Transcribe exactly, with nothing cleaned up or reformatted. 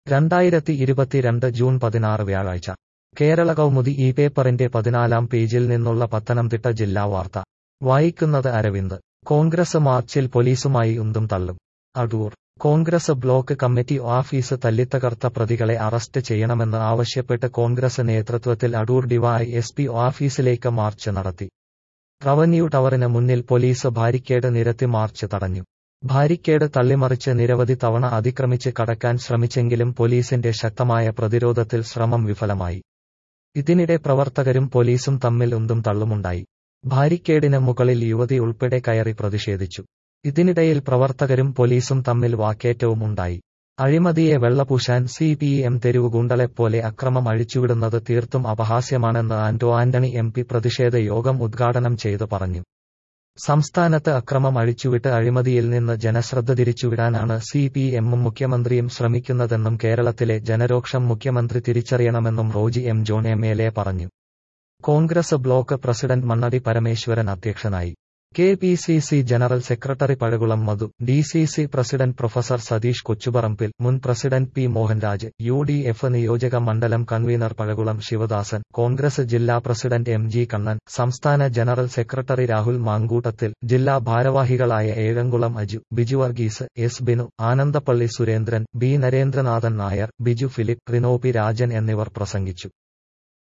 രണ്ടായിരത്തി ഇരുപത്തിരണ്ട് ജൂൺ പതിനാറ് വ്യാഴാഴ്ച കേരള കൗമുദി ഈ പേപ്പറിന്റെ പതിനാലാം പേജിൽ നിന്നുള്ള പത്തനംതിട്ട ജില്ലാ വാർത്ത വായിക്കുന്നത് അരവിന്ദ്. കോൺഗ്രസ് മാർച്ചിൽ പോലീസുമായി ഉന്തും തള്ളും. Adoor. Congress block committee office തല്ലിത്തകർത്ത പ്രതികളെ അറസ്റ്റ് ചെയ്യണമെന്ന് ആവശ്യപ്പെട്ട് കോൺഗ്രസ് നേതൃത്വത്തിൽ അടൂർ ഡിവൈഎസ്പി ഓഫീസിലേക്ക് മാർച്ച് നടത്തി. റവന്യൂ ടവറിന് മുന്നിൽ പോലീസ് ബാരിക്കേഡ് നിരത്തി മാർച്ച് തടഞ്ഞു. ബാരിക്കേഡ് തള്ളിമറിച്ച് നിരവധി തവണ അതിക്രമിച്ച് കടക്കാൻ ശ്രമിച്ചെങ്കിലും പോലീസിന്റെ ശക്തമായ പ്രതിരോധത്തിൽ ശ്രമം വിഫലമായി. ഇതിനിടെ പ്രവർത്തകരും പോലീസും തമ്മിൽ ഉന്തും തള്ളുമുണ്ടായി. ബാരിക്കേഡിന് മുകളിൽ യുവതി ഉൾപ്പെടെ കയറി പ്രതിഷേധിച്ചു. ഇതിനിടയിൽ പ്രവർത്തകരും പോലീസും തമ്മിൽ വാക്കേറ്റവും ഉണ്ടായി. അഴിമതിയെ വെള്ളപൂശാൻ സി പി എം തെരുവുഗുണ്ടകളെപ്പോലെ അക്രമം അഴിച്ചുവിടുന്നത് തീർത്തും അപഹാസ്യമാണെന്ന് ആന്റോ ആന്റണി എം പി പ്രതിഷേധ യോഗം ഉദ്ഘാടനം ചെയ്ത് പറഞ്ഞു. സംസ്ഥാനത്ത് അക്രമം അഴിച്ചുവിട്ട് അഴിമതിയിൽ നിന്ന് ജനശ്രദ്ധ തിരിച്ചുവിടാനാണ് സി പി എമ്മും മുഖ്യമന്ത്രിയും ശ്രമിക്കുന്നതെന്നും കേരളത്തിലെ ജനരോക്ഷം മുഖ്യമന്ത്രി തിരിച്ചറിയണമെന്നും Roji M John M L A പറഞ്ഞു. കോൺഗ്രസ് ബ്ലോക്ക് പ്രസിഡന്റ് മണ്ണടി പരമേശ്വരൻ അധ്യക്ഷനായി. K P C C general secretary Pazhakulam Madhu, D C C president professor Satheesh Kochuparambil, മുൻ president P Mohanraj, U D F നിയോജക മണ്ഡലം കൺവീനർ പഴകുളം ശിവദാസൻ, കോൺഗ്രസ് ജില്ലാ പ്രസിഡന്റ് എം ജി കണ്ണൻ, സംസ്ഥാന ജനറൽ സെക്രട്ടറി രാഹുൽ മാങ്കൂട്ടത്തിൽ, ജില്ലാ ഭാരവാഹികളായ Ezhamkulam Aju, Biju Varghese, S Binu, Anandappally Surendran, B Narendranathan Nair, Biju Philip, Rino P Rajan എന്നിവർ പ്രസംഗിച്ചു.